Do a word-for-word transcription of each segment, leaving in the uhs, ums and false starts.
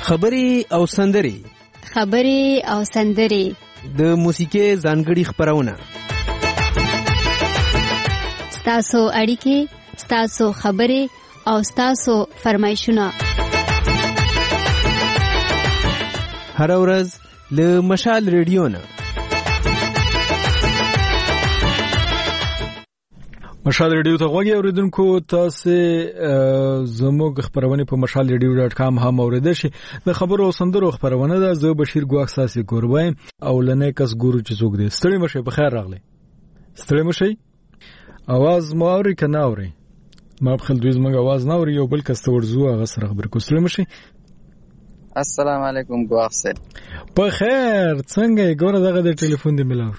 خبري او سندري خبري او سندري د موسیقي ځانګړي خبرونه ستاسو اړیکې ستاسو خبري او ستاسو فرمایشونه هر ورځ له مشال ریډیو نه مشال ریډیو ته غوږی اوریدونکو تاسو زموږ خبرونه په مشال ریډیو ډاټ کام هم اوریدئ شئ د خبرو او سندرو خبرونه ده زه بشیر ګواخ ساسي ګوروایم او لنه کس ګورو چې څوک دی ستړي مشه په خیر راغلی ستړي مشه اواز ماوري کنه اوري ما په خل دوی زموږ اواز نه اوري یو بل کس ته ورزو هغه سره خبر کو ستړي مشه السلام علیکم ګواخ سه په خیر څنګه ګوره دغه د ټلیفون دی ملاو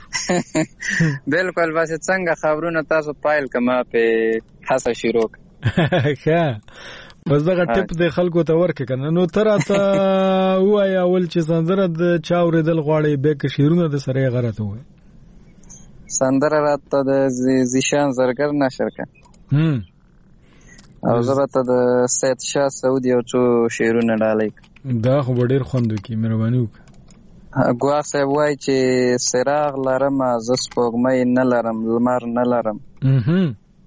بالکل بس څنګه خبرونه تاسو پایل کما په حسه شروع ښه بس دغه ټپ د خلکو ته ورکه کنه نو تر اته وای اول چې سندره د چاورې دل غواړي به کې شیرونه د سره غرته وای سندره راته د زیشان زرګر نشر ک هم او زبته د سید شاه سعودي او څو شیرونه ډالې دا خو ډیر خوندو کی مهرباني وک ګواخ صاحب وای چې سراغ لرم ز سپوږمۍ نه لرم لمر نه لرم اها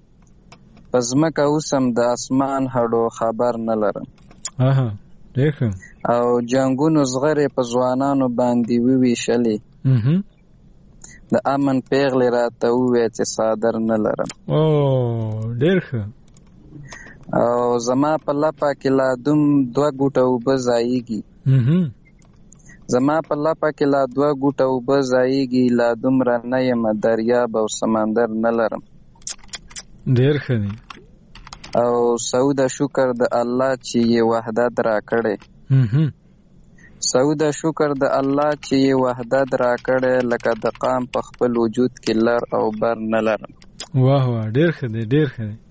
پزمکه اوسم د اسمان هډو خبر نه لرم اها دیکه او جنگونو زغره په ځوانانو باندې وی شلې اها د امن پیغلې راته وې چې صادر نه لرم او ډیرخه او زما په لپا کې لا دوم دوه ګوټه وبزایږي اها زما په لپا کې لا دوه ګوټه وبزایږي لا دومره نه یم دریاب او سمندر نه لرم ډیر ښه دی او سعوده شکر د الله چې یې وحدت را کړې اها سعوده شکر د الله چې یې وحدت را کړې لکه د قام په خپل وجود کې لر او بر نه لرم واه واه ډیر ښه دی ډیر ښه دی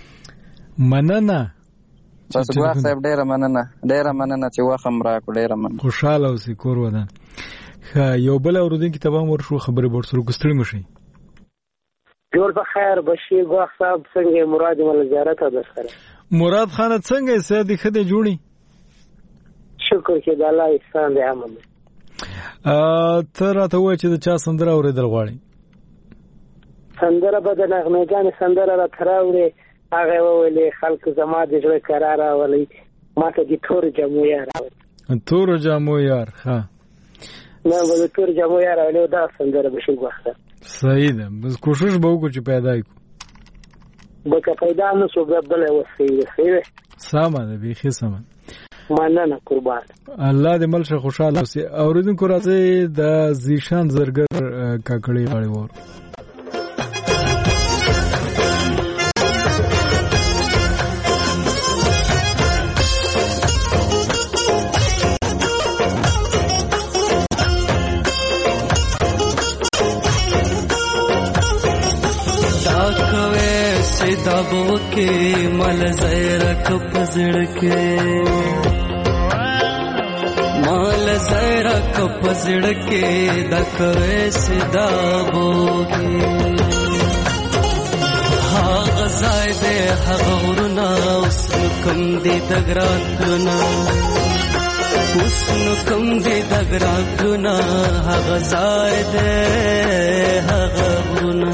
مننه تاسو ګواخ صاحب ډیره مننه ډیره مننه چې واخم راکو ډیره مننه خوشاله اوسې کور ودان ښه یو بل اوریدونکو ته به مور شو خبرې ورسره کوستړي مشي جوړ په خیر بشیر ګواخ صاحب څنګه مراد مل زیارت ده سره مراد خان څنګه سید خدای جوړي شکر چې د الله احسان دی امن ا تر راته وای چې د چا سندره اوریدل غواړي سندره به د نغمهګان سندره را تراوړي هغه ویلې خلک زما د ژوند قرار راولي ماته د تور جمو یار تور جمو یار ها نه به تور جمو یار له دا سندره بشي وخته صحیح ده بس کوشش به وکړو چې پیدا کړو بکه پیدا نه شو به بل وسیله خیره سامان ده بيخي سامان مننه قربان الله دې ملشه خوشاله اوسې اوریدونکو راځي د زیشان زرګر کاکړی غړي وور दबो के मल ज़ैरक पजड़ के मल ज़ैरक पजड़ के दकवे से दबो के हा गज़ायदे हगौरना उसन कम दे दगरातना उसन कम दे दगरातना हा गज़ायदे हगौरना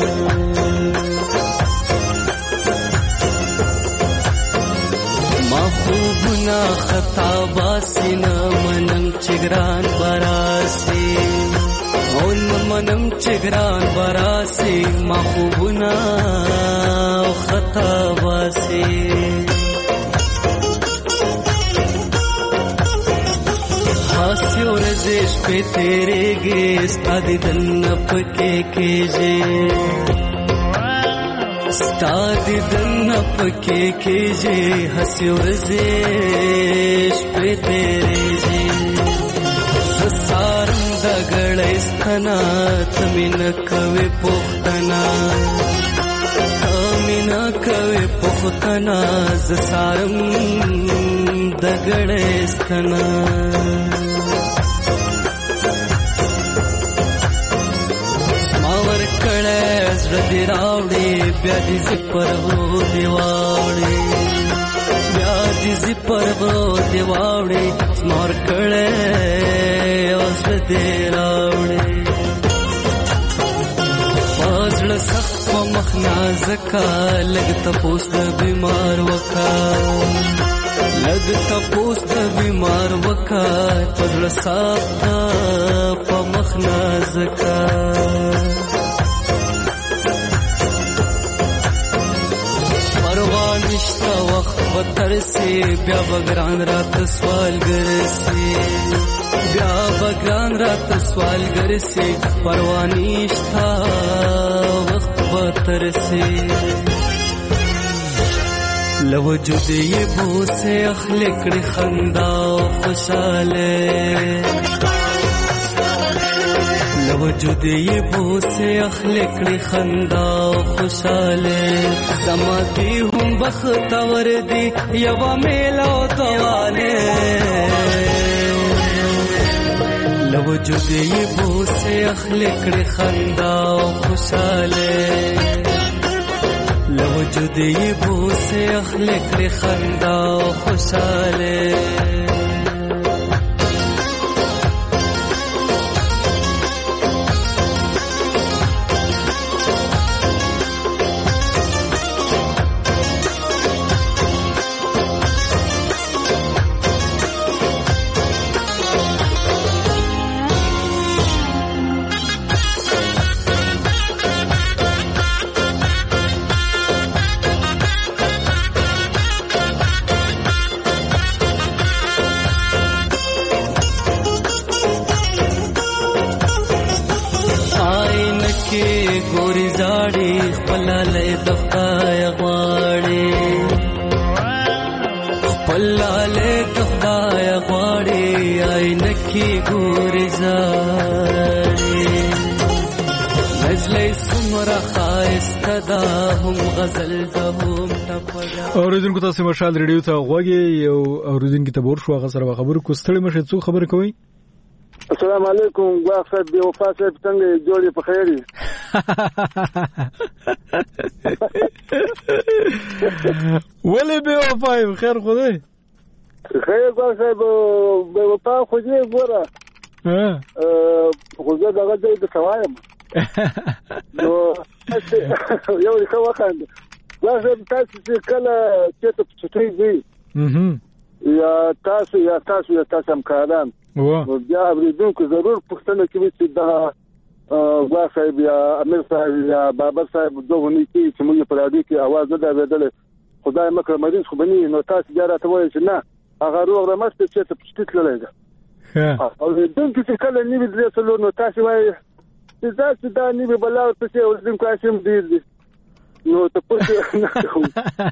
महबूबना खता बासिना मनम चिगरान बरासी ओन मनम चिगरान बरासी महबूबना खता बासी हास्य और देश पे तेरे गेस्ट आदि दन्न पके केजे स्टादी दन्न पके केजे हंसियो रजेश पे तेरे जे सारम दगड़ स्थना तमिन कवे पोखतना तमिन कवे पोखतना सारम दगड़ स्थना रदी रावड़ी ब्यादी से पर हो दिवाड़ी ब्याद عاجزی پرو دی واوړي نور کړه اوس دې راوړي پازړه سخت مخنا زکا لګ تپوس د بیمار وکا لګ تپوس د بیمار وکا پازړه سخت په مخنا زکا نشتا وقت بتر سے بیا بگران رات سوال گر سے بیا بگران رات سوال گر سے پروانیشتا وقت بتر سے لوجود یہ بو سے اخلکڑ خندا خوشالے لوجود یہ بو سے اخلکڑ خندا خوشالے زماتی ہوں بختور دی یوا میلو توالے لوجود یہ بو سے اخلکڑ خندا خوشالے لوجود یہ بو سے اخلکڑ خندا خوشالے گوری زاڑی خپلالے دخدای غواړي خپلالے دخدای غواړي عینکی گوری زاڑی نزلې سمرا خایسته دا هم غزل ده هم ټپدا. اوریدونکو تاسو مشال ریډیو ته غوږی یو اوریدونکو ته ور شو هغه سره خبرو کو ستړي مشه څو خبر کوي. السلام علیکم ګواښ صاحب دی وفا صاحب څنګه جوړې په خیر دي ولې به وفا خیر خو دی خیر ګواښ صاحب به وفا خو دې ګوره ها خو زه دغه ځای ته وایم نو یو ښه وخت ګواښ صاحب تاسو چې کله چېرته په چټۍ ځئ یا تاسو یا تاسو یا تاسو همکاران نو بیا اوریدونکو ضرور پوښتنه کوي چې دا ګواښ صاحب یا امیر صاحب یا بابر صاحب دوه کې چې موږ په راډیو کې اواز نه اورېدل خدای مکر مریض خو بني نو تاسو بیا راته وایئ چې نه هغه روغ رمست چې ته پښتو تللی ده اوریدونکو چې کله نیوي درې څلور نو تاسو وایئ چې دا چې دا نیوي بلا ورپسې اوریدونکو هسې هم ډېر دي نو ته پوښتنه نه کوو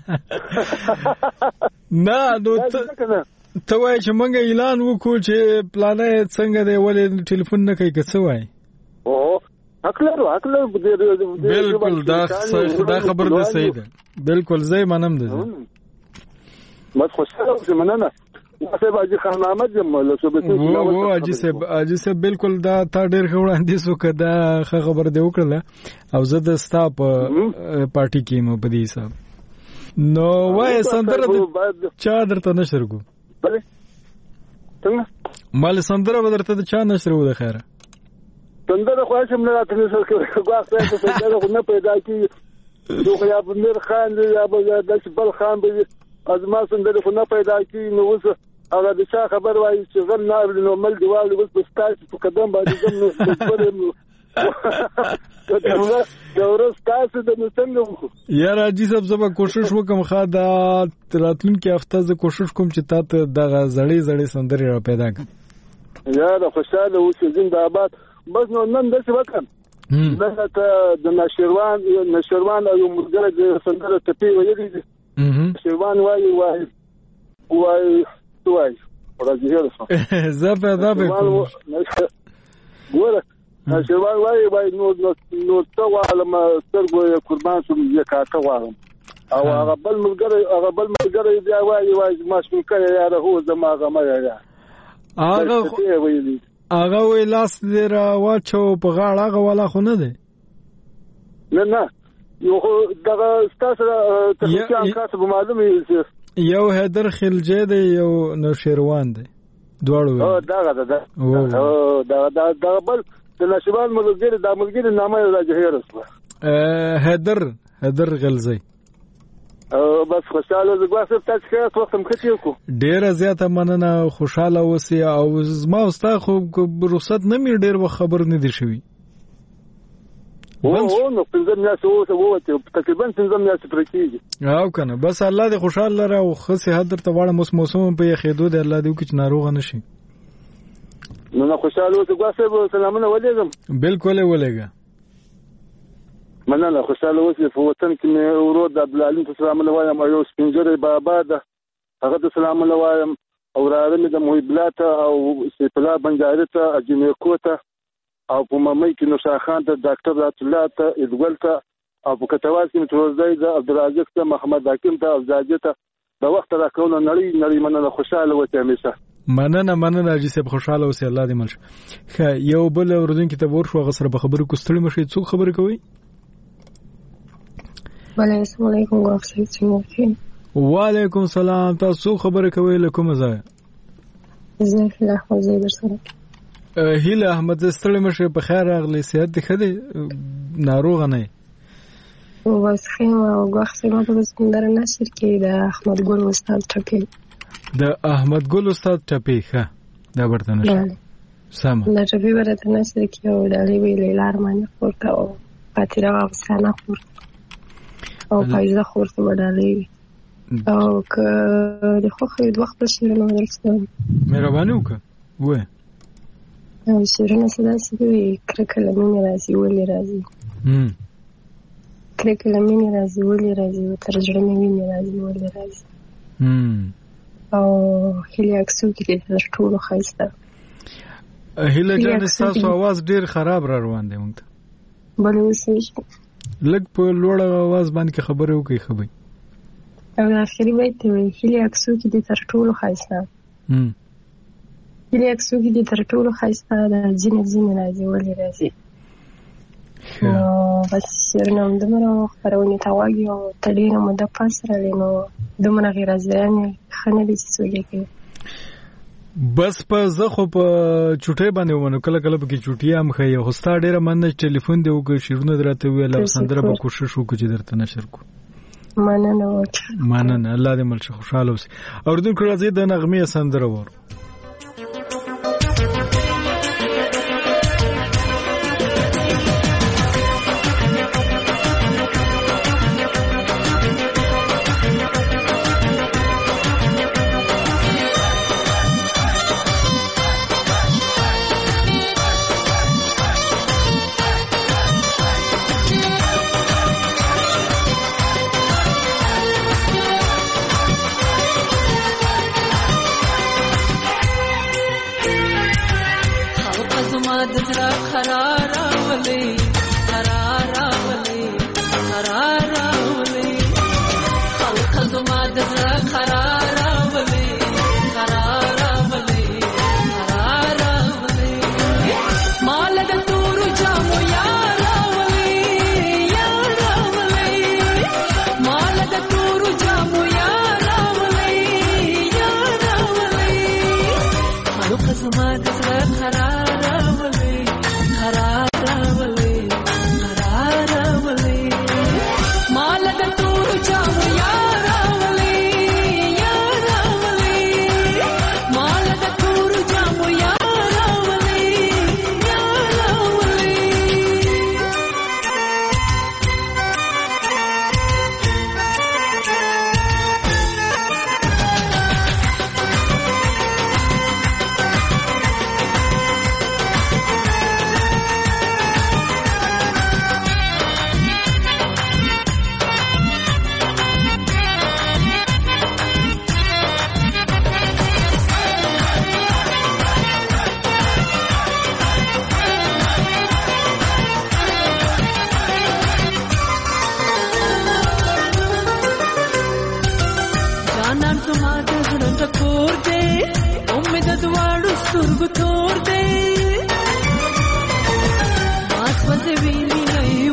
نه نو ته وایې چې موږ اعلان وکړو چې پلانه څنګه دی ولې ټلیفون نه کوي که څه وایي او حق لرو حق لرو بالکل دا دا خبر دی صحیح ده بالکل زه یې منم ده بس خوشحاله اوسې مننه صاحب حاجي خان احمد یم له صوبې او حاجي صاحب حاجي صاحب بالکل دا تا ډېر ښه وړاندیز وکړه دا ښه خبر دی وکړله او زه د ستا په پارټي کې یم په دې حساب نو وایې سندره چا درته نشر کو بله څنګه مال سندره به درته د چا نشر و د خیره سندره خو هسې نه راته نشر کوي ګواښ صاحب سندره خو نه پیدا کېږي نو خو یا به میر خان دی یا به داسې بل خان به وي زما سندرې خو نه پیدا کېږي نو اوس هغه د چا خبر وایي چې غم نه اوري نو مل دې واوري اوس به ستاسې په قدم باندې ځم نو دا ورځ تاسو د نو څنګه وکړو یاره حاجي صاحب زه به کوشش وکړم ښه دا راتلونکې هفته زه کوشش کوم چې تا ته دغه زړې زړې سندرې را پیدا کړم یاره خوشحاله اوسې زنده آباد بس نو نن داسې وکړم دغه ته د نشروان نشروان او یو ملګری د سندره ټپې ویلې دي نشروان وایي وایي وایي وایي راځي هېره شوه زه پیدا به کوم ګوره نشروان وایي وایي نو نو څه غواړم سترګو یې قربان شم یې کاته غواړم او هغه بل ملګری هغه بل ملګری بیا وایي وایي زما شونکه یې یاره هو زما غمه یې هغه هغه وی لاس دې را واچو په غاړه هغه والا خو نه دی نه نه یو دغه ستاسو ته چې کار څه معلومه یو حیدر خلجی دی یو نوشیروان دی دواړو او دا دا او دا دا دا بل د نشوان ملګری د ملګری نامه راځي رسوه حیدر حیدر غلزی او بس خوشاله زګواسه تاسو ښه وخت هم کتیو کو ډیره زیاته مننه خوشاله اوسئ او زما اوستا خو رخصت نه می ډیر خبر نه دی شوی او نو پنځه میاشتې اوسه ووته تقریبا پنځه میاشتې پرې کېږي او کنه بس الله دې خوشاله لره او ښه صحت درته غواړم اوس موسم په یخېدو دی الله دې وکړي چې ناروغه نه شي نو نه خوشاله اوسه ګواسه سلامونه ولېږم بالکل ولېږه مننه خوشاله اوسئ په وطن کې مې ورور د عبدالعلیم ته سلامونه وایم او یو سپین ږیری بابا ده هغه ته سلامونه وایم او وراره مې د محب الله ته او سیف الله بنجاري ته اجمیکو ته او په ممۍ کې نوشا خان ته ډاکټر رات الله ته ادګل ته او په کتواز کې متوزای د عبدالرزاق ته محمد حکیم ته او زاجه ته د وخت راکول نړۍ نړۍ مننه خوشاله اوسئ همیشه مننه مننه چې سب خوشاله اوسئ الله دې مل شه یو بل اوردونکو ته ورشو غسر په خبرو کو ستړي مشي څوک خبرې کوي السلام علیکم ورحمۃ وعلیکم السلام تاسو خبرې کوي له کومه ځای زه هیله احمد زیدر سره هیله احمد ستړي مشه په خیر راغلی صحت دې ښه دی ناروغه نه بس خیم او وخت ما په سکندر نصر کې د احمد ګل استاد ټپی د احمد ګل استاد ټپی ښه دا ورته نشه سم د ټپی ورته نصر کې او د علی وی لیلا ارمانی خور کا او فاتیره افسانه خور او فایزه خور ته وډالې او که د خو خو د وخت په شیرونو ورسته مهرباني وکړه وې او شیرونه صدا سوي کرکله مې راځي ولې راځي هم کرکله مې راځي ولې راځي او تر جوړ مې راځي ولې راځي هم او هلي اکسو کې د ټولو خاصه هله جان تاسو आवाज ډیر خراب را روان دی مونږ بل وسې لګ په لوړ आवाज باندې خبرې وکي خبرې او اخري بیت وی هلي اکسو کې د تر ټولو خاصه هم هلي اکسو کې د تر ټولو خاصه د جن جن راځي ولې راځي نو بس شرنم دمره خبرونه تاواږي او تډینه مده پاسره لینو دمره غیر ځانه خنه دي څه کې بس په زخه په چټي باندې ونه کله کله به کې چټي هم خي هوستا ډیره مننه ټلیفون دی وګ شیرونه درته ویل سندره به کوشش وکړي چې درته نشر کو مننه مننه الله دې مل خوشاله اوسې اوردون کړه زه د نغمه سندره ور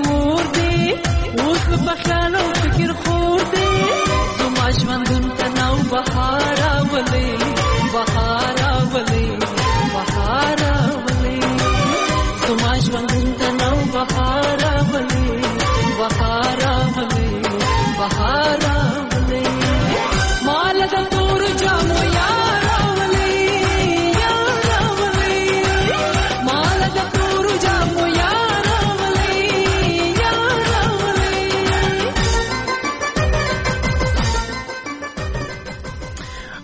بخیال او فکر خور دی زما ژوندون ته نو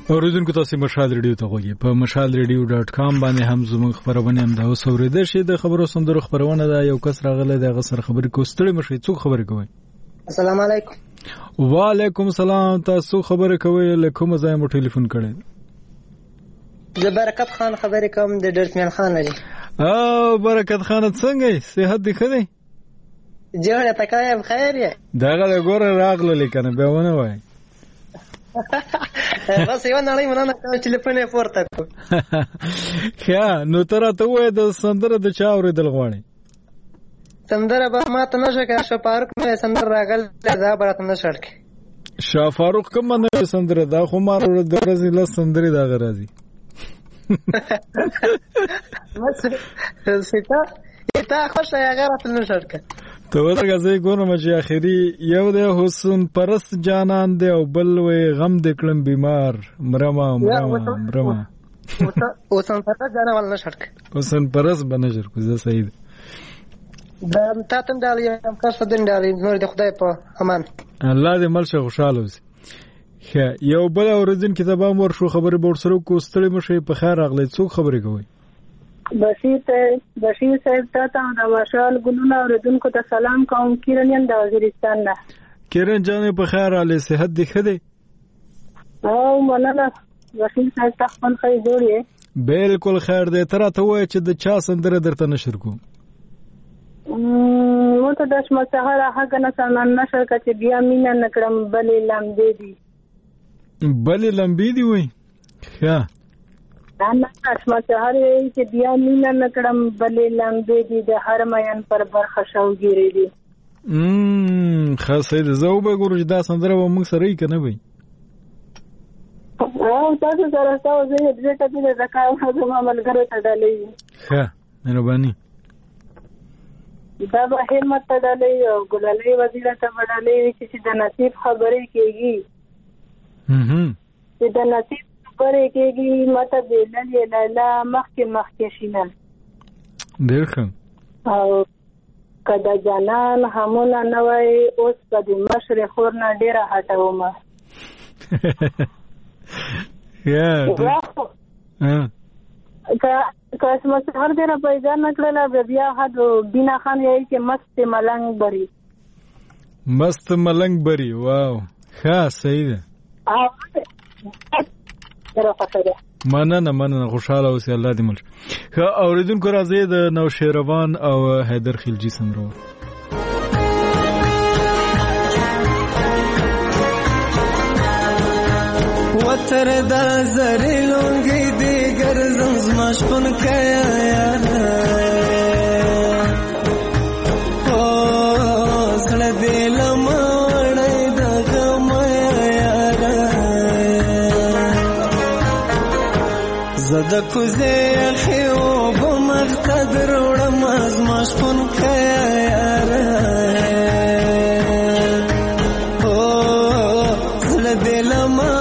اوریدونکو تاسو مشال ریډیو ته غوږی په مشال ریډیو ډاټ کام باندې هم زموږ خبرونه هم دا اوسوریدل شي. د خبرو سندرو خبرونه دا یو کس راغله د غسر خبرې کوستړي مشي څوک خبرې کوي. السلام علیکم. وعلیکم السلام. تاسو خبرې کوي له کوم ځای مو ټلیفون کړی؟ د برکت خان خبرې کوم د ډرتمن خان لري. او برکت خان څنګه صحت دې ښه دی؟ جوړه تکای بخیر یې. داغه ګوره راغله لیکنه به ونه وای. بس یو نه مننه کوم چې ټلیفون یې پورته کړ. ښه نو تر ته وای د سندره د چا اورېدل غواړي؟ سندره به ما ته نشه که شاه فاروق مې سندره راغل دا به راته نشه ړکې. شاه فاروق کوم نه سندره دا خو ما د ورځې له سندرې دا غراځي. بس ستا تا خوښه یې هغه راته نشه ړکه. ته ورګه زه ګورم چې اخري یو د حسن پرست جانان دی او بل وې غم د کلم بیمار مرما مرما مرما حسن پرست جانان ول نشه ړکه. حسن پرست بنجر کو زه صحیح دا تا تم ډالې هم کار فدن ډالې نور د خدای په امان. الله دې مل شه خوشاله اوسې. ښه یو بل اوریدونکو ته به مور شو خبرې به ورسره کوستړې مشي په خیر راغلی. څوک خبرې کوي؟ بشیر ته بشیر صاحب ته د مشال ګلونه اوریدونکو ته سلام کوم. کیرن د وزیرستان نه. کیرن جان په خیر راغلی. صحت دې ښه دی؟ او مننه بشیر صاحب ته خپل خیر جوړې. بالکل خیر دی. تر ته وای چې د چا سندره درته نشر کوم؟ مو ته د شمه سهار هغه نه سنن نشر کچې بیا مینا نکړم بلې لمبې دي. بلې لمبې دي وای. ښه نه شمه سهار یې چې بیا مینا نکړم بلې لمبې دي د هر میان پر برخه شوګیری دي. امم خاصه دې زه به ګورم چې دا سندره به موږ سره یې کنه وای. او تاسو سره تاسو یې دې ته دې زکه زما ملګرو ته ډالې. ښه مهرباني. دا به همت ته ډالې او ګلالۍ وزیره ته ډالې چې د نصیب خبرې کېږي. هم چې د نصیب خبرې کېږي ماته بېللې لیلا مخکې مخکې شینه. ډېر ښه. او که د جانان همونه نه وای اوس به د مشرې خور نه ډېره هټومه. که اسمه سهر دې را پیدا نه کړله بیا حدو بینا خان یې چې مست ملنګ بری. مست ملنګ بری. واو ښه صحیح ده. مننه مننه خوشاله اوسې. الله دې مل. ښه اوریدونکو راځي د نوشیروان او حیدر خلجي سندرو. وتر دا زری لونګي دې ګرځم زما شپون کیا یار. او سړ دې لمړې د غم یار. زده کوزه خو به مقتدر وړم زما شپون کیا یار. او سړ دې لمړې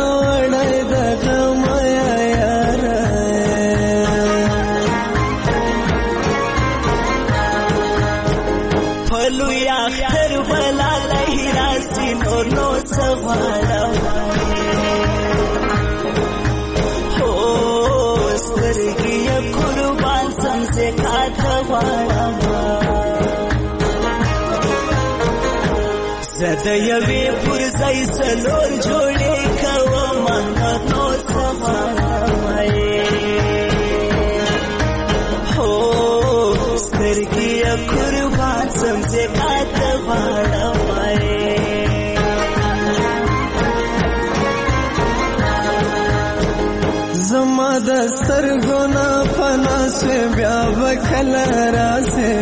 زده یوی پر زای سلور جوړې کوم نو سمای. هو سترګې قربان سم زکات وړمای. زما د سترګو نه پناه بیا وکړه راځه.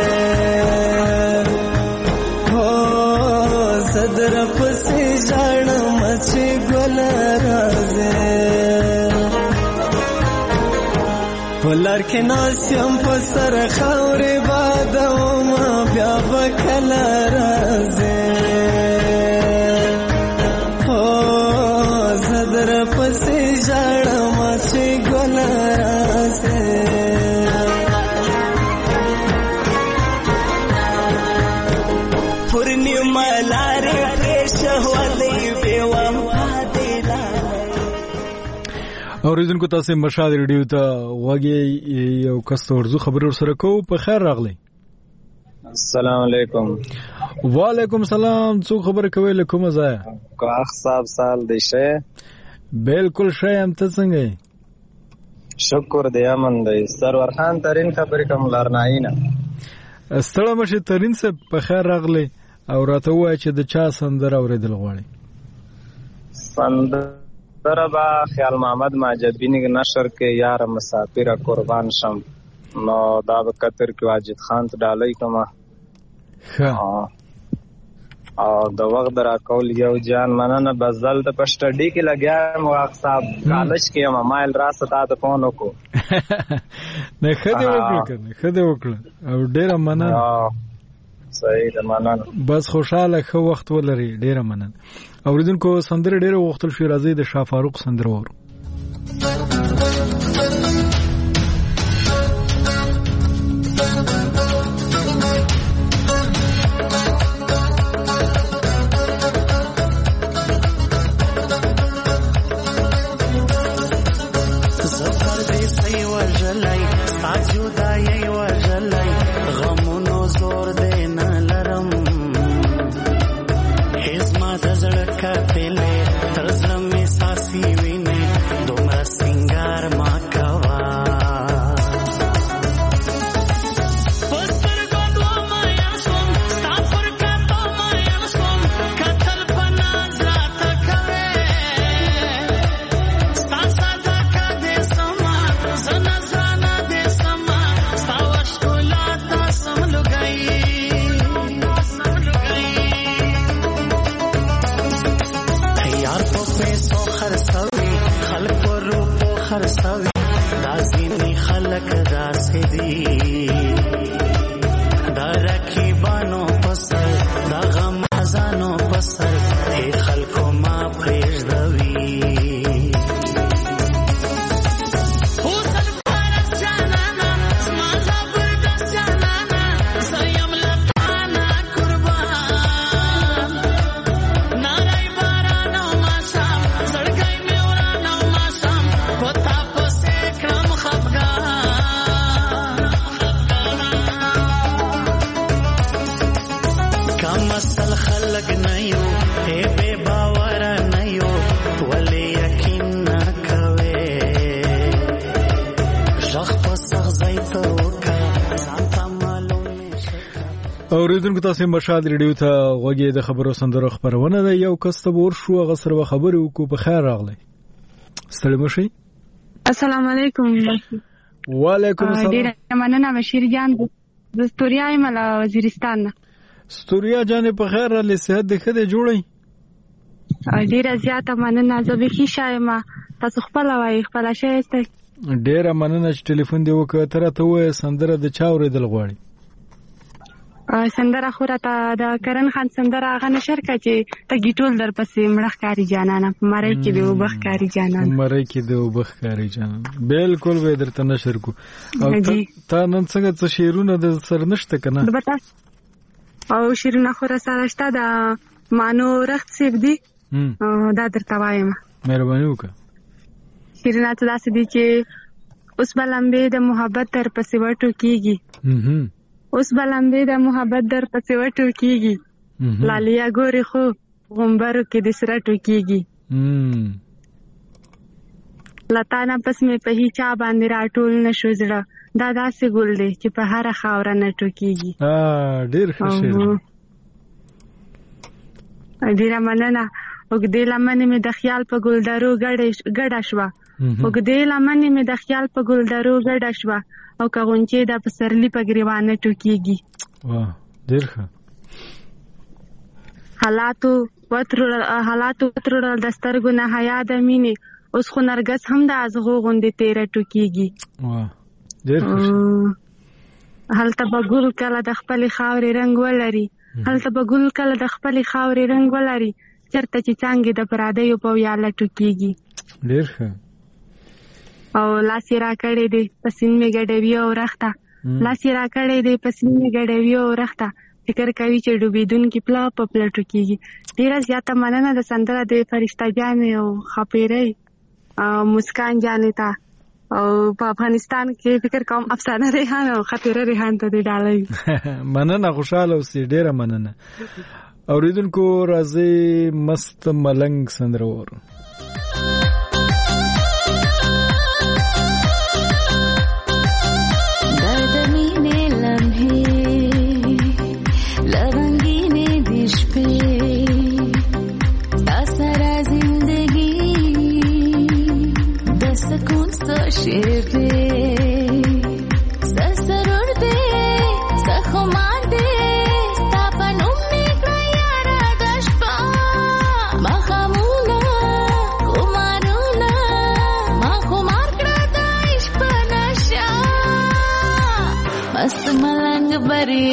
صدر پسې ځړم چې ګل راځه. ولر کې ناسم په سر خاورې بادوم بیا وکړه راځه. او صدر پسې ځړم چې ګل راځه. پورنیما لارې پرېښه ولې بې وفا دې لارې. اوریدونکو تاسو مشال ریډیو ته وګي یو کس ورزو خبر سره کو په خیر راغلی. السلام علیکم. وعلیکم السلام. څو خبر کوي له کومه ځای؟ کاخ صاحب سال دی شه. بالکل شه هم ته څنګه؟ شکر دی امن دی. سرور خان ترين خبرې کوم لارناینه. ستړی مشه ترين څه په خیر راغلی او راته وای چې د چا سندره اوریدل غواړي؟ سندره با خیال محمد ماجدبینی نشر کې یار مسافر قربان شم نو دا به قطر کې واجد خان ته ډالۍ کومه. او د وخت درا کول یو جان مننه بزل ته پښتډی کې لګیا واخ صاحب کالج کې ما مایل را ستا ته فون وکړو. نه خدای وکړه خدای وکړه او ډیره مننه. صحیح ده مننه. بس خوشاله خو وخت ولري ډیره مننه. اوریدونکو سندره ډیره وختل شو راځي د شاه فاروق سندره ورو. اوریدونکو تاسو مشال ریډیو ته وګورئ د خبرو سندرو خبرونه ده. یو کس ته ور شو غسر و خبرې وکړو په خیر راغلی. ستړي مشي. السلام علیکم. وعلیکم السلام. ډیره مننه بشیر جان د ستوریا ایمل وزیرستان. ستوریا جان په خیر را لسه د خده جوړی. ډیره زیاته مننه زه به خیشایم تاسو خپل وای خپل شایسته. ډیره مننه چې ټلیفون دی وکړه تر ته وې سندره د چا اوریدل غواړي؟ سندره خو راته د کرن خان سندره هغه نشر کړه چې ته ګیټول در پسې مړخ کاری جانانه مړی کې دی وبخ کاری جانانه مړی کې دی وبخ کاری جانانه. بالکل به درته نشر کو. او ته نن څنګه څه شیرونه د سر نشته کنه؟ او شیرونه خو را سره شته د مانو رخت سیب دی دا درته وایم. مهرباني وکړه. شیرونه ته داسې دي چې اوس بلمبې د محبت در پسې وټو کیږي اوس بلمبې د محبت در پسې وټو کیږي لالیا ګوري خو غومبرو کې د سره ټوکیږي لتانا پس مې په هیچا باندې راټول نشو زړه دا داسې ګل دی چې په هر خاوره نه ټوکیږي. ا ډیر ښه شعر. ډیره مننه. وګدې لمنې مې د خیال په ګلدارو ګډه شوه وګدې لمنې مې د خیال په ګلدارو ګډه شوه او که غونچې د پسرلی په ګریوانه ټوکیږي. واه ډیر ښه. حالاتو وترل حالاتو وترل د سترګو نه حیا د مینې اوس خو نرګس هم د ازغو غوندې تیره ټوکیږي. واه ډیر ښه. هلته به ګل کله د خپلې خاورې رنګ ولري هلته به ګل کله د خپلې خاورې رنګ ولري چرته چې څانګې د پرادیو په ویاله ټوکیږي. ډیر ښه. او لاس یې راکړی دی پسین مې ګډوي او رخته لاس یې راکړی دی پسین مې ګډوي او رخته فکر کوي چې ډوبېدونکي پلا په پلا ټوکیږي. ډیره زیاته مننه د سندره د فرشته جانې او خاپیرۍ مسکان جانې ته او په افغانستان کې فکر کوم افسانه ریحان او خطیره ریحان ته دی ډالۍ. مننه، خوشاله اوسئ، ډیره مننه. اوریدونکو راځي مست ملنګ سندره وورو. شیر دے سر سرور دے سخمان دے ستاپن امی کریارا دشپا مخامونا کمارونا مخمار کردا عشق نشا مست ملنگ بری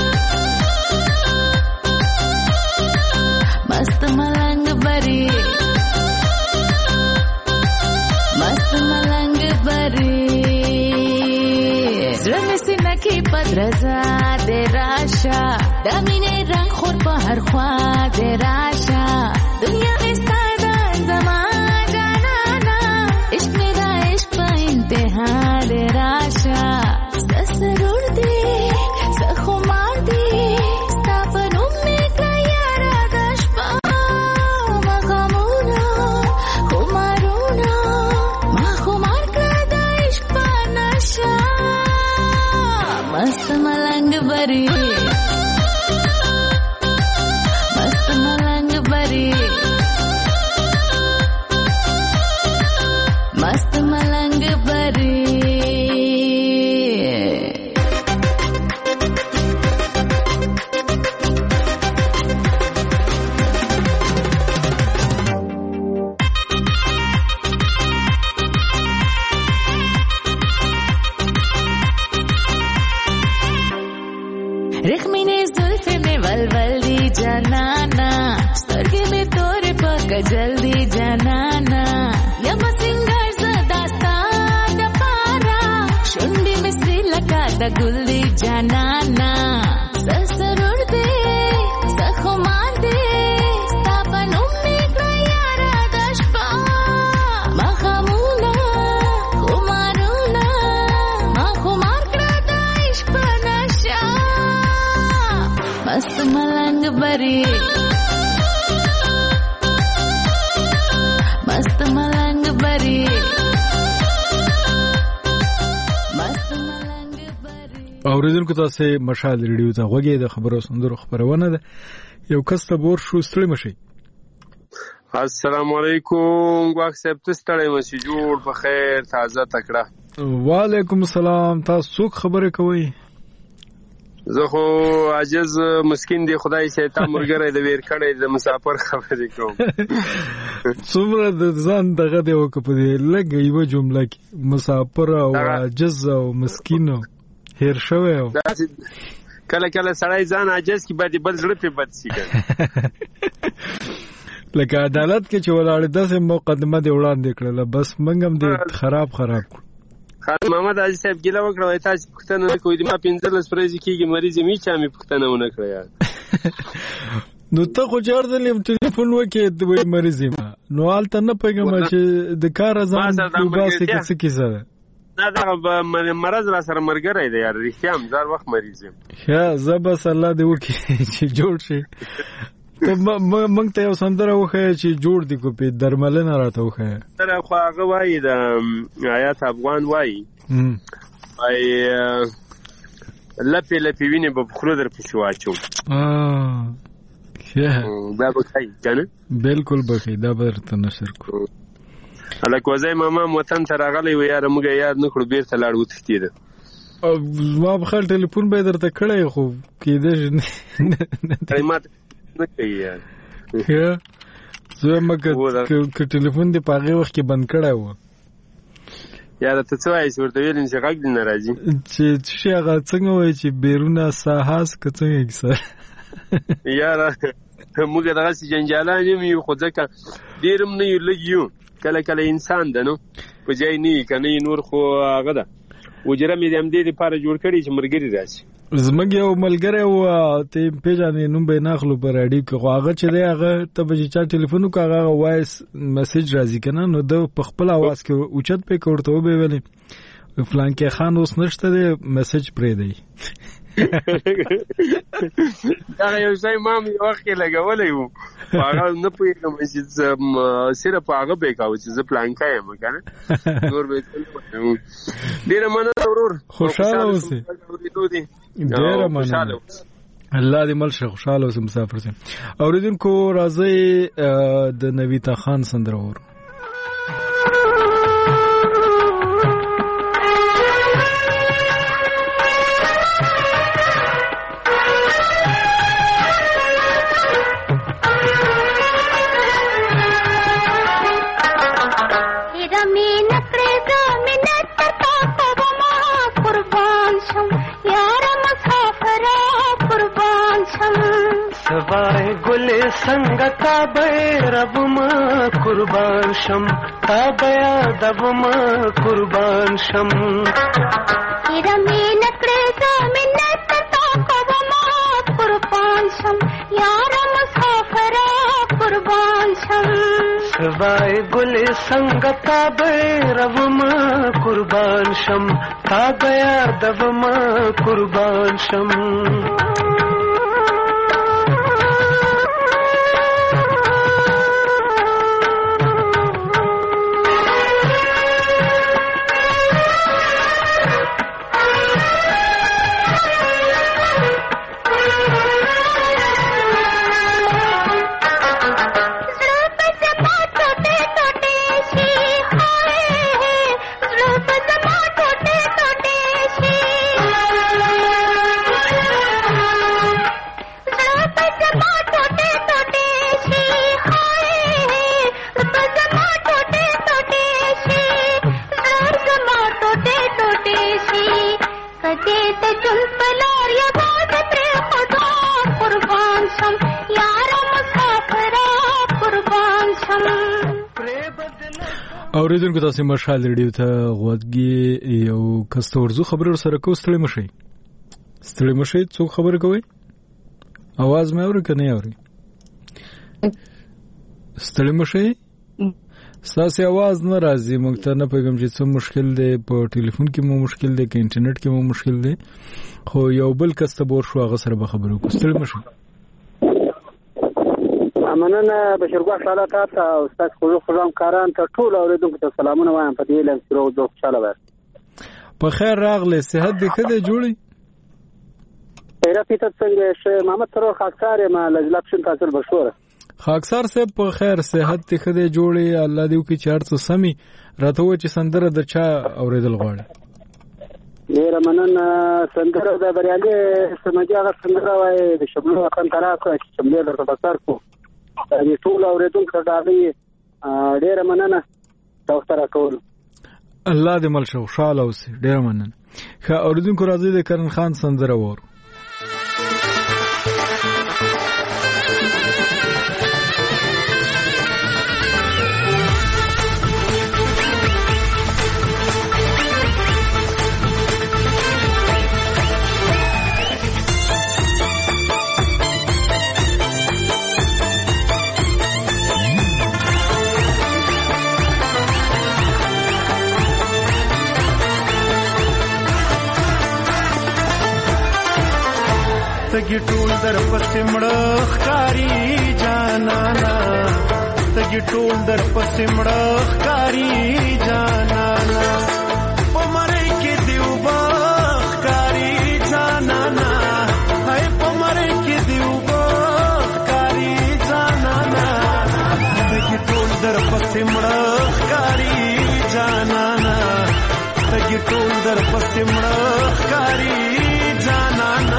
مست ملنگ بری مست ملنگ بری زړه مې سینه کې پدرزا دې راشه د مینې رنګ خور په هر خوا دې راشه دنیا ستا ده زما جانانه عشق مې دا عشق په انتها دې راشه ستا سرور دې ستا خمار دې ستا په نوم مې کړه یاره دا شپه مخامونه خمارونه مست ملنگ بری مست ملنگ بری مست ملنگ بری رخمینه زلف میں ولول دی جانانا سترگی میں تورے پک جلدی جانانا یم سنگر زداستا دپارا شنڈی میں سری لکا دا گل دی جانانا سسرور دے سخمان دے ستاپن امی کریارا دشپا مخامونا خمارونا مخمار کردا عشق نشا مست ملنگ بری مست ملنگ بری مست ملنگ بری. اوریدونکو تاسو مشال ریډیو ته غوږی د خبرو سندرو خبرونه ده. یو کس ته بور شو ستړي مشي. السلام علیکم ګواک صاحب، تاسو ستړي مشي؟ جوړ په خیر، تازه تکړه. وعلیکم السلام. تاسو څوک خبره کوي؟ زه خو عاجز مسکین دی، خدای شیطان مرګره د ویر کړي د مسافر خبرې کوم. څومره د ځان دغه دی وکړي لګي یو جمله کې مسافر او عاجز او مسکین هیر شوی. کله کله سړی ځان عاجز کی باندې بل زړه په بد سي کوي. لکه عدالت کې چې ولاړ داسې مقدمه دی وړاندې کړل، بس منګم دی خراب خراب خان محمد حاجی صاحب ګیله وکړه، وای تاسو پښتنه نه کوئ، ما پنځلس ورځې کېږي مریض یم، هیچا مې پښتنه ونه کړه. یار نو ته خو چار ځلې ټلیفون وکړې وایي مریض یم، نو هلته نه پوهېږم چې د کار ځان وباسې که څه کیسه ده؟ نه دغه مرض را سره ملګری دی یار، رښتیا هم زار وخت مریض یم. ښه زه بس الله دې وکړي چې جوړ شي. ته موږ ته یو سندره وښیه چې جوړ دي کو په درملنه راته وښیه. سره خو هغه وایي د آیات افغان وایي وایي لپې لپې وینې به په خوله در پسې واچوم. دا به ښایي که نه؟ بلکل به ښایي، دا به درته نشر کړو. هلک وزی ماما وطن ته راغلی و یاره، موږ یاد نه کړو، بېرته لاړ وتښتېده. زما په خیال ټلیفون به یې درته کړی، خو کېدای شي نه کوي یار. ښه زه یم که ټلیفون دې په هغې وخت کې بند کړی و یاره، ته څه وایې چې ورته ویل چې غږ دې نه راځي؟ چې څه شي هغه څنګه وایي چې بیرونه ساحاس که څنګه کیسه؟ یاره موږ دغسې جنجالان یم یو، خو ځکه ډېر هم نه یو، لږ یو. کله کله انسان ده نو په ځای نه وي که نه نور، خو هغه ده حجره مې د همدې دپاره جوړ کړي چې ملګري راشي. زمګ یو ملګری و ته پیژنې نوم به ناخلو پر اړیو کې خو هغه چې دی هغه ته به چې چا ټلیفون وکړه هغه وایس میسج راځي که نه نو د په خپل اواز کې اوچت پې که ورته وبې ویلې فلان کې خان اوس نشته دی میسج پرېږدئ دغه یو ځای ما هم یو وخت کې لګولی و هغه نه پوهېږم چې صرف هغه به یې کاوه چې زه پلانکی یم که نه نور به یې ډېره مننه ورور خوشحاله اوسې ډېره مننه الله دې مل شه خوشحاله اوسې مسافر صاحب اورېدونکو راځئ د نویتا خان سندره وورو سوای گل سنگ تابه رب ما قربان شم تابه یادب ما قربان شم ایرمی نکڑے زمینت تاقب ما قربان شم یار مسافر قربان شم سوای گل سنگ تابه رب ما قربان شم تابه یادب ما قربان شم اوریدونکو تاسو مشال ریډیو ته غوږی یو کس ورزو خبرو سره کو ستړي مشي ستړي مشي څوک خبر کوي आवाज مې اوري کنه اوري ستړي مشي ساسي आवाज نه راځي مونږ ته نه پیغام چې څه مشکل دی په ټلیفون کې مو مشکل دی کې انټرنیټ کې مو مشکل دی خو یو بل کس ته بور شو هغه سره به خبرو کو ستړي مشي مننه بشرګو خاله تاسو او استاد خو خو کاران ته ټول اوریدونکو ته سلامونه وایم په دې لږ سره دوه خوشاله وای په خیر راغله صحت دې کده جوړي پیرا پیته څنګه شه محمد تر خاکسار ما لجلپشن تاسو بشوره خاکسار صاحب په خیر صحت دې کده جوړي الله دې وکي چارڅ سمي راته و چې سندره د چا اوریدل غواړي ډیره مننه سندره د بریالي سمجه هغه سندره وای د شبلو خان کرا کو چې شبلو درته بسار کو دې ټول اوریدونکو ته ډیره مننه تاسو را کول الله دې مل شو خوشاله اوسې ډیره مننه ښه اوریدونکو راځي د کرن خان سندره وورو تګي ټول در پسې مړخ کاری جانانا تګي ټول در پسې مړخ کاری جانانا پمړې کې دیو باخ کاری جانانا هاي پمړې کې دیو باخ کاری جانانا تګي ټول در پسې مړخ کاری جانانا تګي ټول در پسې مړخ کاری جانانا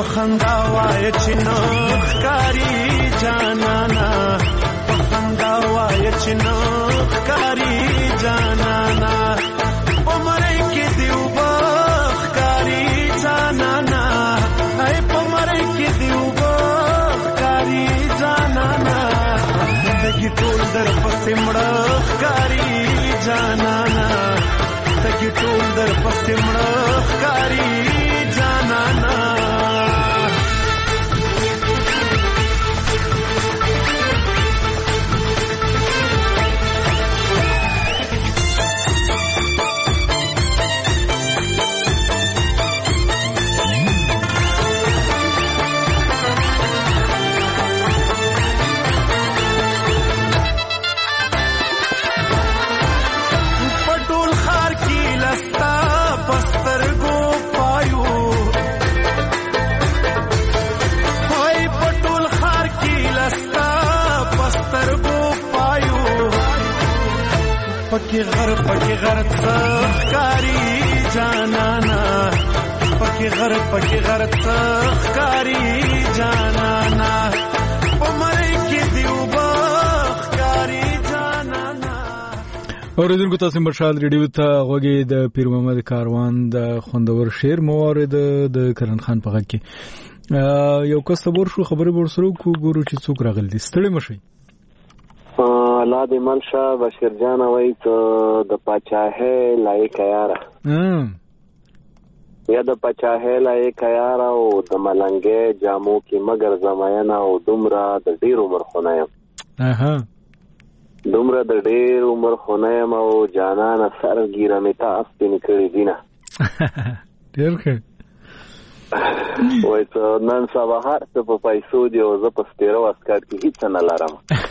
خندا وای چې نو ښکاری جانانا په خندا وای چې نو ښکاری جانانا پمړی کې دیو ښکاری جانانا ای پمړی کې دیو ښکاری جانانا تګي ټول در پسې مړه ښکاری جانانا تګي ټول در پسې مړه ښکاری جانانا پکی غر پکی غر څخکاری جانانا پکی غر پکی غر څخکاری جانانا پمړی کې دیو بخکاری جانانا. اوریدونکو تاسو مرشد ریډیو ته غوږی د پیر محمد کاروان د خوندور شعر موارد د کرن خان په غږ کې یو کس تبور شو خبره ورسره کو ګورو چې څوک راغلی دي. ستړي مشي لا د منشا بشیر جان وای ته د پاچاهه لایق یاره یا د پاچاهه لایق یاره او د ملنګې جامو کې مگر زماینا او دومره د ډیر عمر خونایم اها دومره د ډیر عمر خونایم او جانان سر ګیره می تاسو پین کړی دینه ډیر ښه وای ته نن سبا هر څه په پیسو دی او زه په ستیرو اسکار کې هیڅ نه لرم.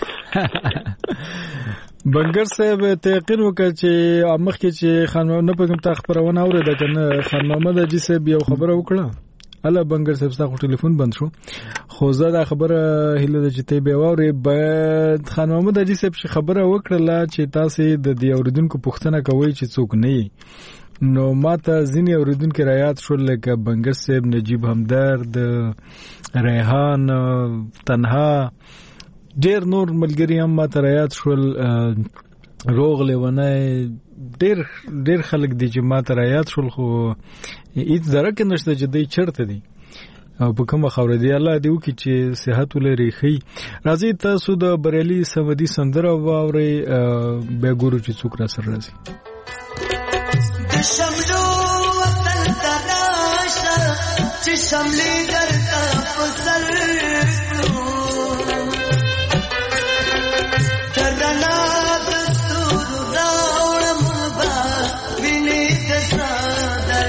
بنګر صاحب ته یقین وکړ چې امخ کې چې خان محمد نه پګم تا خبرونه اوریده کنه خان محمد اجي صاحب یو خبره وکړه اله بنګر صاحب څخه ټلیفون بند شو خو زه دا خبره هله د چته به ووري بعد خان محمد اجي صاحب چې خبره وکړه چې تاسو د دې اوریدونکو پوښتنه کوي چې څوک نه نو ماته ځینې اوریدونکو رایات شول لکه بنګر صاحب نجیب همدرد ریحان تنها ډیر نور ملګری هم ماته رایات شول روغ لیونه ډیر ډیر خلک دي چې ماته رایات شول خو هیڅ درک نشته چې دوی چرته دي او په کومه خبره دی الله دې وکړي چې صحت ولري خي. راځي تاسو د بریالي سمدي سندره واوري به ګورو چې څوک را سره راځي. شملو وطن تراشه چې شملې درته فصل ترنا دستور راوړم با ویني تصادر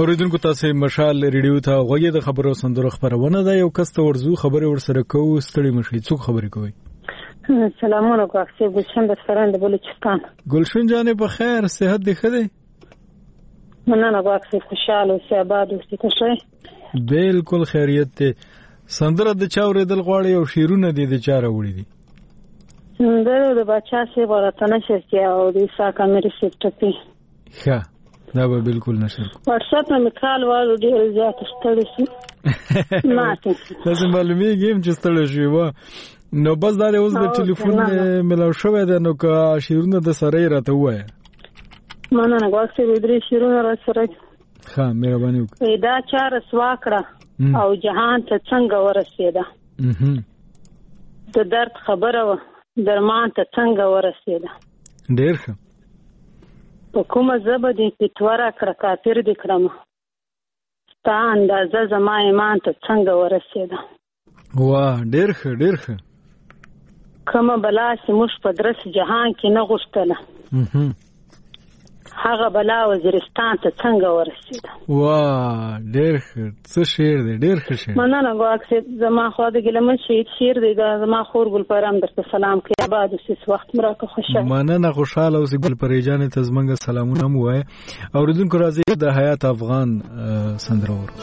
اوریدونکو تاسو مشال ریډیو ته غوږی د خبرو سندرو خبرونه ده. یو کس ته ورزو خبرې ورسره کوو. ستړي مشي څوک خبرې کوي؟ سلام علیکم. اکسي گلشن د فرند بلوچستان. گلشن جانې په خیر صحت دی ښه دی؟ مننه اکسي خوشاله او آباد اوسې ښه. بالکل خیریت دی. سندره د چا اوریدل غواړي او شیرونه دي د چا راوړي دي؟ سندره د بچا سي ورته نشي او د ساکا مری سټپی. ښه دا به بالکل نشر واتس اپ نه میکال والو ډیر زیات ستړي شي ماته تاسو معلومیږي چې ستړي شي و نو بس دا اوس د ټلیفون ملاو شوې ده نو که شیرونه د سره راته وای مننه غواړم چې درې شیرونه را سره ښه مهرباني وکړئ. دا چار سواکړه او جهان ته څنګه ورسېده د درد خبره و درمان ته څنګه ورسېده ډیر ښه په کومه زبه دې فتوره کړه کافر دې کړم ستا اندازه زما ایمان ته څنګه ورسېده. واه ډېر ښه ډېر ښه. کومه بلا چې موږ په درس جهان کې نه غوښتله هغه بلا وزیرستان ته څنګه ورسېده. واه ډېر ښه. څه شعر دی ډېر ښه شعر. مننه ګواکسي زما خوا د ګلمن شهید شعر دی دا زما خور ګل پرام درته سلام کوي. آباد اوسې وخت مراکه خوشاله. مننه خوشاله اوسې ګل پرې جانې ته زمونږ سلامونه مو وایي. اوریدونکو راځي د حیات افغان سندره ورو.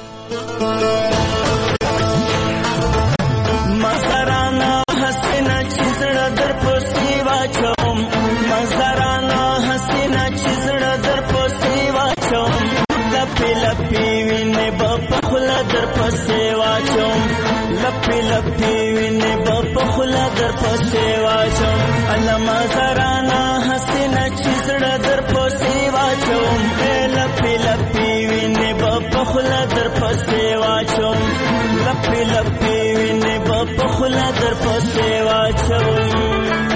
مزرانا حسینا چیزړه در پوستی واچوم مزرانا حسینا چیزړه در پوستی واچوم لپی لپی وینه په خلا در پسې واچوم لپی لپی وینه په خلا در پسې واچوم الله مزرانا حسینا چیزړه در پوستی واچوم لپی لپی وینه په خلا در پسې واچوم لپی لپی وینه په خلا در پسې واچوم.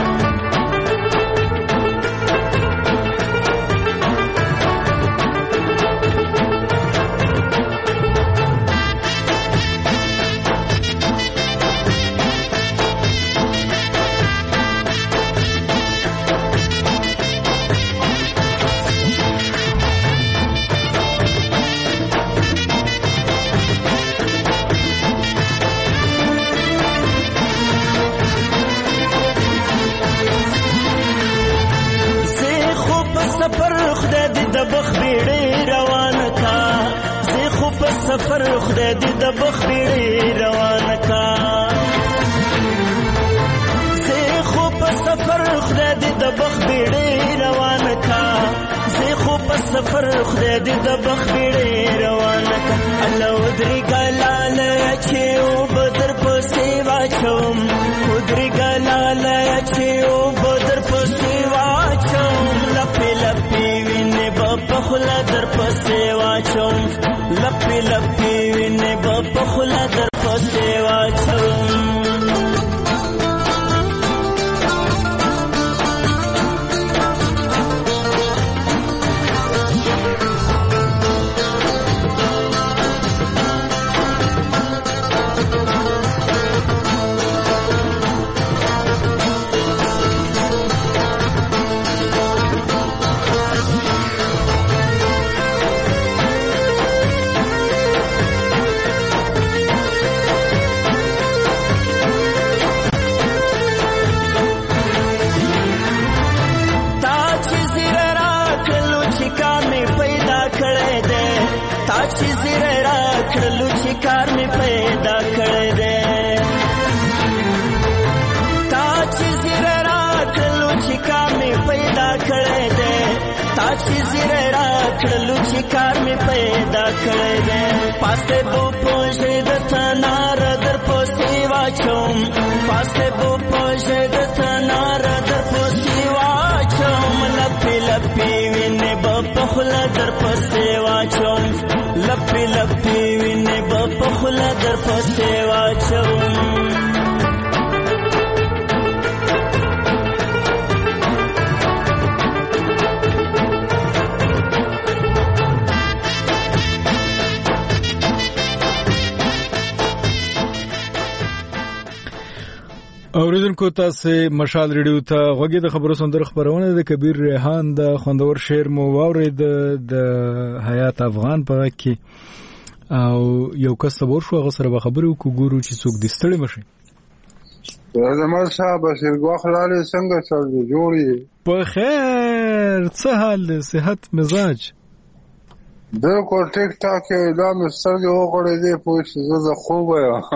سفر خدای دې د بخبړې روان کا زه خو په سفر خدای دې د بخبړې روان کا زه خو په سفر خدای دې د بخبړې روان کا الله ودري ګلاله چې او بدر پسې واچوم ودري ګلاله چې او بدر پسې واچوم لپې لپې وینې په خلا در پسې واچوم لپی لپی وینه په خلا در پسې واچوم. کار می پیدا کړی دی تا چې زیره راکړلو چې کار می پیدا کړی دی تا چې زیره راکړلو چې کار می پیدا کړی دی پاسه بو پوجې د تنار در پوسې واچوم پاسه بو پوجې د تنار در پوسې واچوم لپی لپی وینې په خلا در پسې واچوم لپی لپی وینې په خلا در پسې واچوم. اوریدونکو تاسو مشال ریډیو ته غوږی د خبرو سندره خبرونه د کبیر ریحان د خوندور شعر مو واورید د حیات افغان په کې او یو کس صبر شو هغه سره خبرو کو ګورو چې څوک د ستړي مشي زما صاحب شیرګو خلاله څنګه چل جوړي په خیر څه حال دی صحت مزاج بالکل ټیک ټاک دا مسترګې وغړې دی په زه خوب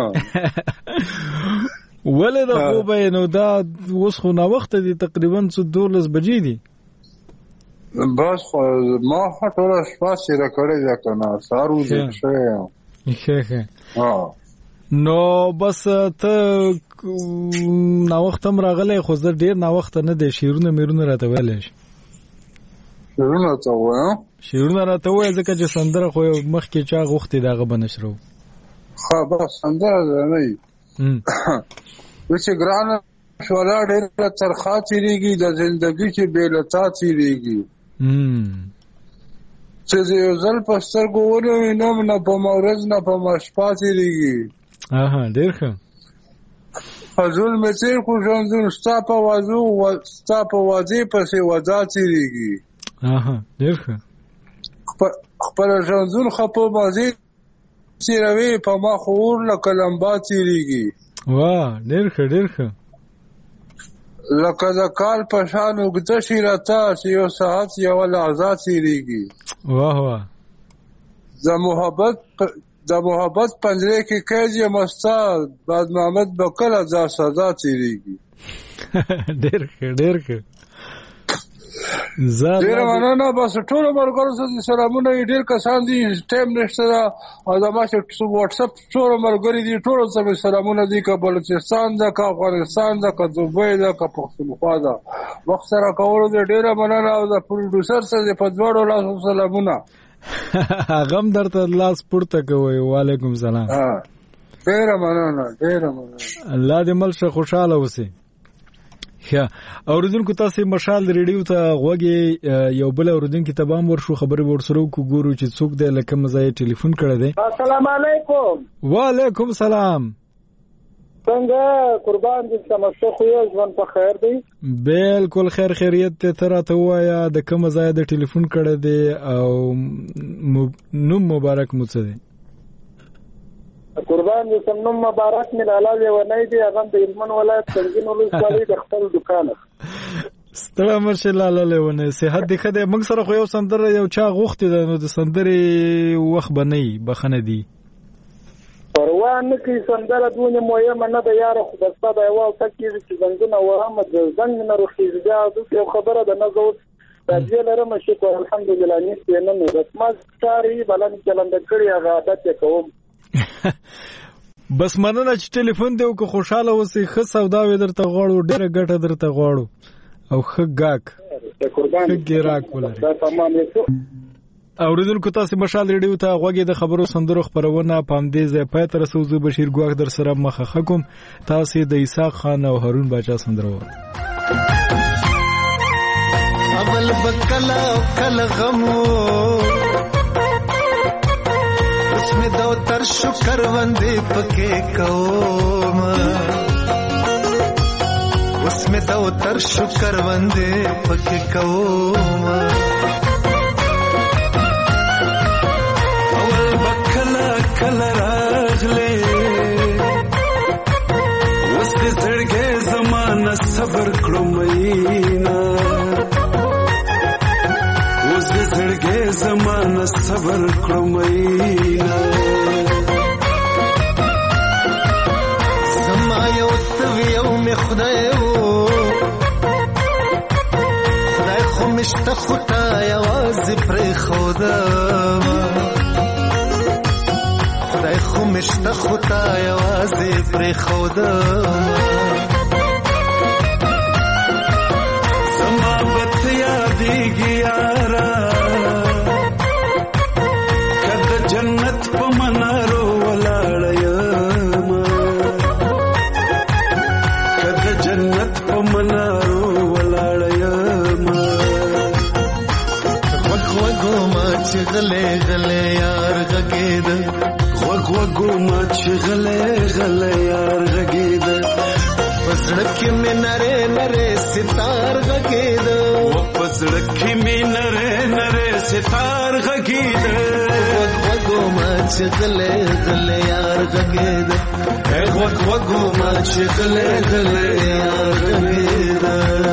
یم ولې د خوبه نو دا اوس خو نا وخت دي تقریبا څو دولس بجې دي بس خو ما ټول شپه سره کړی دا کنه سارو دې شه ها نو بس ته نا وخت هم راغلی خو زه ډیر نا وخت نه دی شیرونه میرونه راته ویلی شیرونه ته وایم شیرونه راته وایي ځکه چې سندره خو مخکې چا غوښتې د هغه به نشرو ښه بس سندره نه وچه ګرانه شولا ډېره ترخه تېرېږي د زندګي چې بې له تا تېرېږي چې د یو ځل په سترګو ونه وینم نه په ما ورځ نه په ما شپه تېرېږي اها ډېر ښه فضول مې تېر کړو ژوندون ستا په وازو ستا په واځې پسې وځا تېرېږي اها ډېر ښه خپله ژوندون ښه په مازې تېروي په ما خو اور لکه لمبا تېرېږي واه ډېر ښه ډېر ښه لکه د کال په شان اوږده شي راته چې یو ساعت یوه لحظه تېرېږي واه واه د محبت د محبت پنجرې کې قید یم ستا بعد محمد به کله دا سزا تېرېږي ډېر ښه ډېر ښه ډېره مننه بس ټولو ملګرو ته سلامونه ډېر کسان دي ټایم نشته ده او زما چې واټساپ ټولو ملګري دي ټولو ته مې سلامونه دي که بلوچستان ده که افغانستان ده که دوبۍ ده که پښتونخوا ده وخت سره کولو دې ډېره مننه او د پروډوسر سره دې په دواړو لاسو سلامونه هغه هم درته لاس پورته کوئ وعلیکم سلام ډېره مننه ډېره مننه الله دې مل شه خوشحاله اوسئ ښه اوریدونکو تاسو مشال ریډیو ته غوږی یو بل اوریدونکو ته بام ورشو خبرې ورسره کو ګورو چې څوک د لکه مزای ټلیفون کړی دی السلام علیکم وعلیکم سلام څنګه قربان دې سمسته خو یې ژوند په خیر دی بالکل خیر خیریت ته تر ته وایا د کوم ځای د ټلیفون کړی دی او نوم مبارک مو څه دی قربان دې سم نوم مبارک مې لاله لیونی دی هغه د هلمند ولایت څنګین ولسوالۍ د خپل دکان ستړی مشه لاله لیونی صحت دې ښه دی موږ سره خو یو سندره یو چا غوښتې ده نو د سندرې وخت به نه وي بخښنه دي پروا نه کوي سندره دونه مهمه نه ده یاره خو د ستا د یوه اوته کېږي چې زنګونه وهمه د زنګ نه روخېږي بیا داسې یو خبره ده نه زه اوس راځې لرم شکر الحمدلله نیست یې نه نو بس ما کار یې بله مې چلنده کړي هغه عادت یې کوم بس مننه چې ټلیفون دی او که خوشاله اوسئ ښه سودا وي درته غواړو ډېره ګټه درته غواړو او ښه ګاک ښه ګراک ولري اوریدونکو تاسو مشال ریډیو ته غوږی د خبرو سندرو خبرونه پام دې ځای پای تر سوزو بشیر ګواک در سره مخه کوم تاسو د اسحاق خان او هارون باچا سندرو اول بکلا کل غمو اسمه دو تر شکر وندې پکې کوم اسمه دو تر شکر وندې پکې کوم اول بکلا کل راغله وست زړګې زمانہ صبر کړو مینا وست زړګې زمانہ صبر کړو مینا خدای وو خدای خو مشته خدای आवाज پر خدا خدای خو مشته خدای आवाज پر خدا سما بت یادېږي یارا کله جنت په منارو ولاړ منارو ولاړ ما وګ وګو ما چې غلې غلې یار غګید وګ وګو ما چې غلې غلې یار غګید پسړه کې مې نره نره ستار غږېد و پسړه کې مې نره نره ستار غږېد وګ وګو ما چې غلې غلې یار غږېد وګ وګو ما چې غلې غلې یار غږېد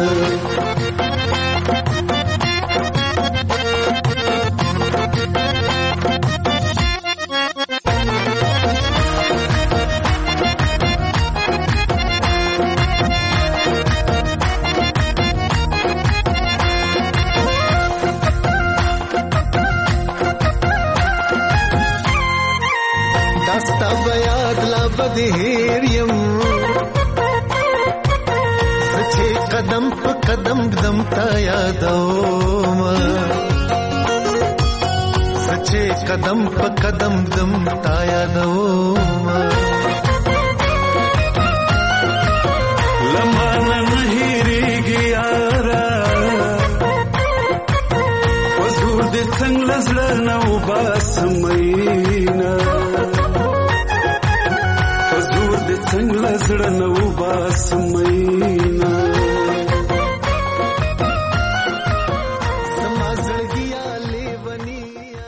هیر یم سچې قدم په قدم دم تا یادوم سچې قدم په قدم دم تا یادوم لمانه نه هېرېږي یاره حضور دې څنګه له زړه نه وباسم مینه څنګه زړه نو باسم مینا سما زړګیا لیونیا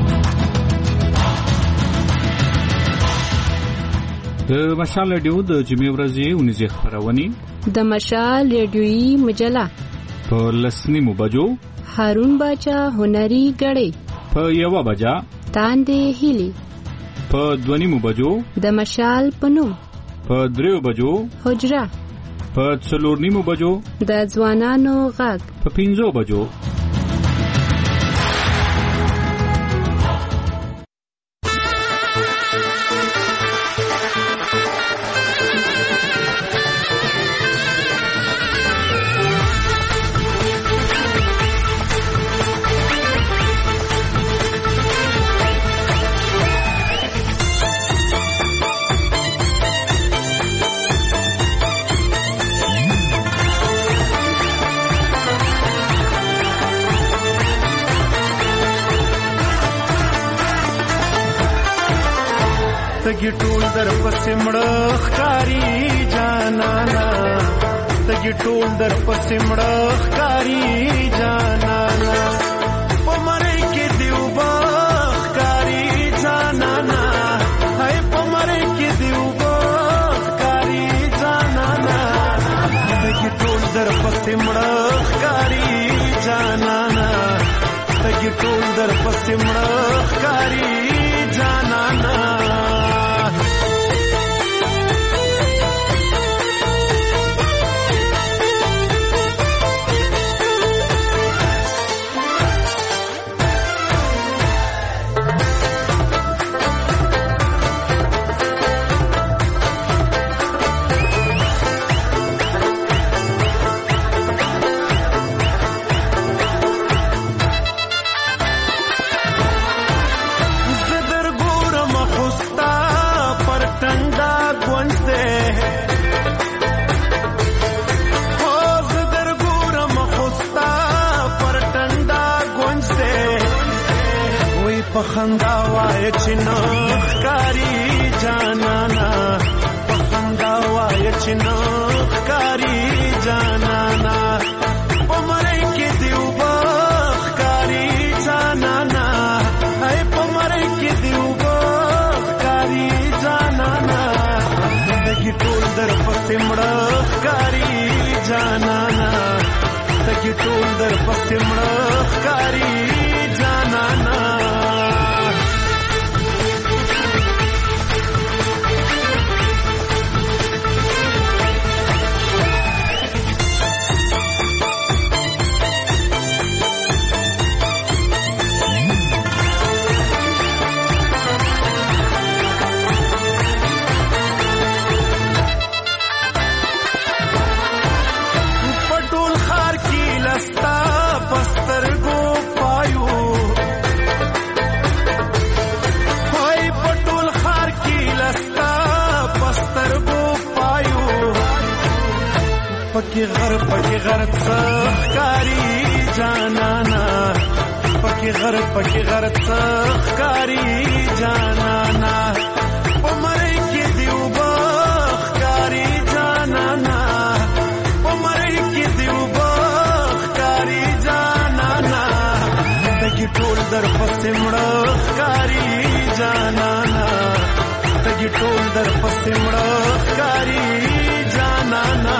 د مشال رادیو د جمعې ورځې اونیزه خبرونه د مشال رادیوي مجله په لسنیمو بجو هارون باچا هنري غړې په یو بجا تاندې هلي په دونیمو بجو د مشال پنو په دریو بجو حجره په څلور نیمو بجو د ځوانانو غږ په پنځو بجو تګي ټول در پسې مړخ کاری جانانا تګي ټول در پسې مړخ کاری جانانا پمړې کې دیو باخ کاری جانانا هاي پمړې کې دیو باخ کاری جانانا تګي ټول در پسې مړخ کاری جانانا تګي ټول در پسې مړخ کاری جانانا پخندا وای چنخ کاری جانانا پخندا وای چنخ کاری جانانا پمړې کې دیو باخ کاری جانانا هاي پمړې کې دیو باخ کاری جانانا دګي ټول در پسې مړخ کاری جانانا دګي ټول در پسې مړخ کاری جانانا پکی غر پکی غر څخکاری جانانا پکی غر پکی غر څخکاری جانانا پمړې کې دیو باخ کاری جانانا پسې مړه ښکاري جانانا تګي ټول در پسې مړه ښکاري جانانا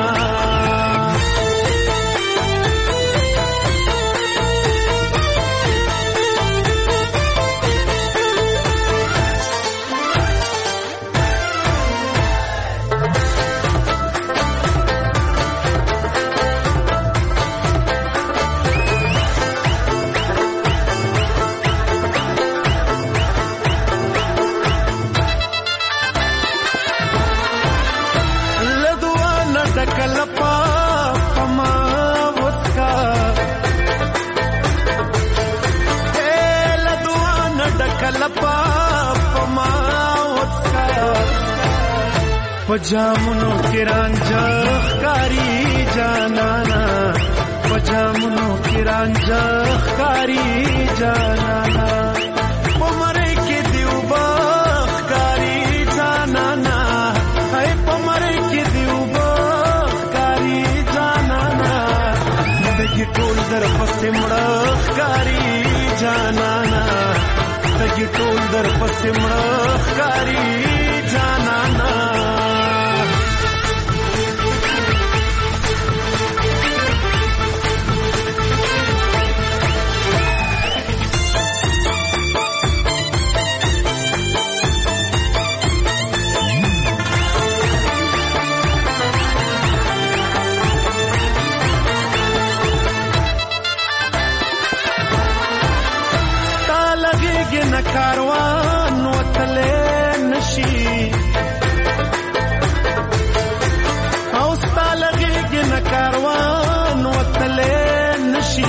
پجامونو کې رانجه ښکاري جانانا پجامونو کې رانجه ښکاري جانانا پمره کې دیوبا ښکاري جانانا هاي پمره کې دیوبا ښکاري جانانا دګي ټول در پسې مړه ښکاري جانانا دګي ټول در پسې مړه ښکاري جانانا کاروان وتلې نشي او ستالږي نه کاروان وتلې نشي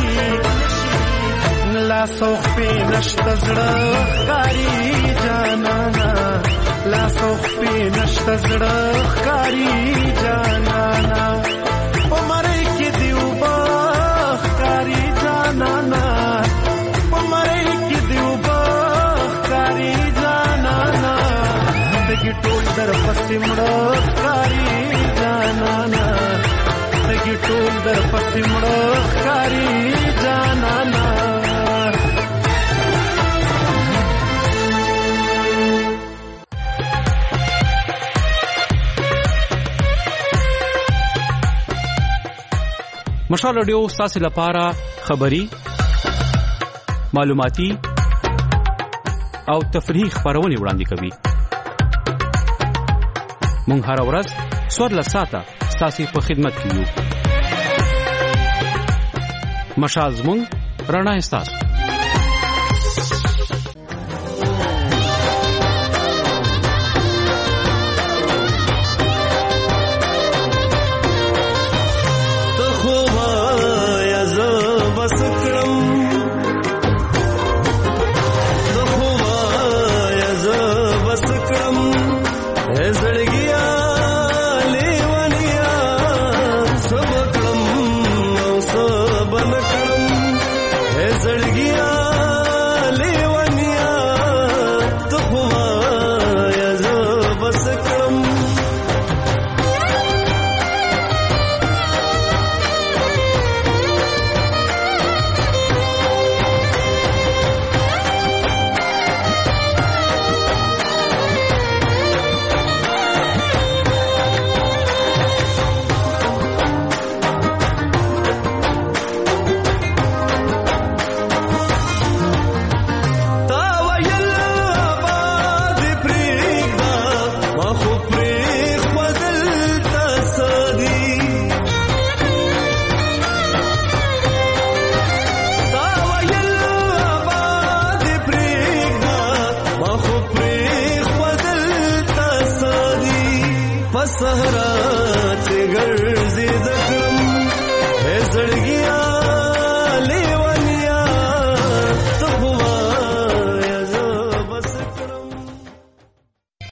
لا سوخ په نشته زړه ښکاري جانانا لا سوخ په نشته زړه ښکاري جانانا پمره کې دیوبا ښکاري جانانا پمره کې دیوبا ټول در پسې مړه ښکاري جانانا دګي ټول در پسې مړه ښکاري جانانا مشال رادیو ستاسو لپاره خبری معلوماتي او تفریحي خبرونه وړاندې کوي مونږ هر ورځ څوارلس ساعته ستاسو په خدمت کې یو مشال زموږ رڼا ستاسو صحرا چې ګرځي د کرم زړګي